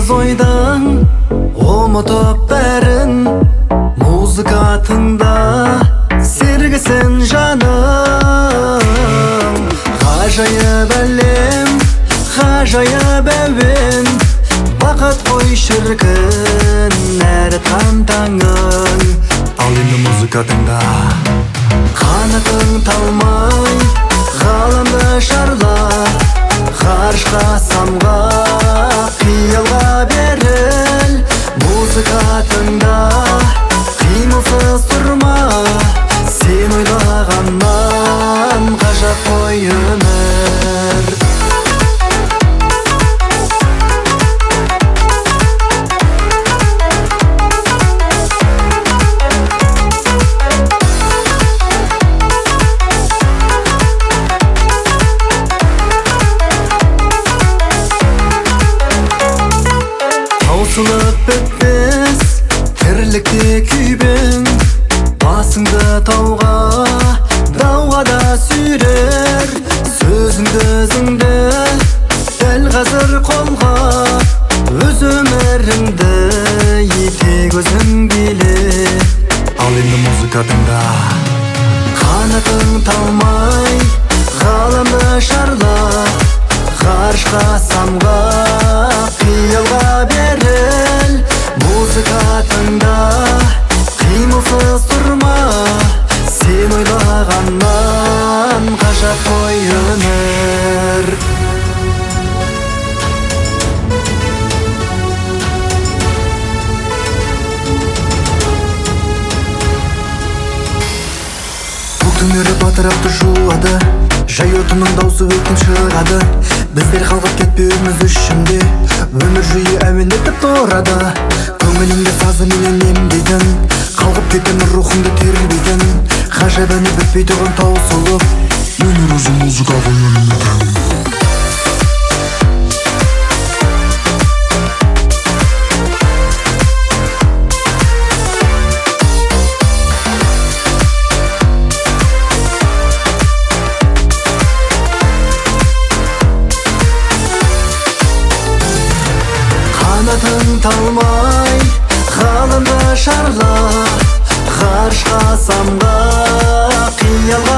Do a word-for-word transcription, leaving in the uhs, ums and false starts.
жалғыз ойдан ұмытып бәрін, музыка тыңда сергісін жаным. Ғажайып әлем, ғажайып әуен, бақыт қой шіркін әрі таң-таңың. Ал енді музыка тыңда, қанатың талмай ғаламды шарла, ғарышқа самға қиялға беріл. Музыка тыңда, қимылсыз тұрма, сен ойлағаннан ғажап қой өмір. Таусылып бітпес тірлікте күйбең, басыңды тауға, дауға да сүйрер. Сөзіңді өзіңді дәл қазір қолға, өз өміріңді етек өзің биле. Ал енді музыка тыңда, қанатың талмай ғаламды шарла, ғарышқа самға қиялға беріл. Музыка тыңда, қимылсыз тұрма, сен ойлағаннан ғажап қой өмір. Көк түнері батырапты жуады, жай отының даусы өтін шығады. Біздер қалғып кетпеуіміз үшінде, өмір жүйе әуен етіп тұрады. Көңіліңді сазы менен емдейтін, қалғып кеткен рухыңды тербейтін, ғажап әні бітпей тұрған таусылып, өмір өзі музыкаға енетін. Қанатың талмай ғаламды шарла, ғарышқа самға қиялға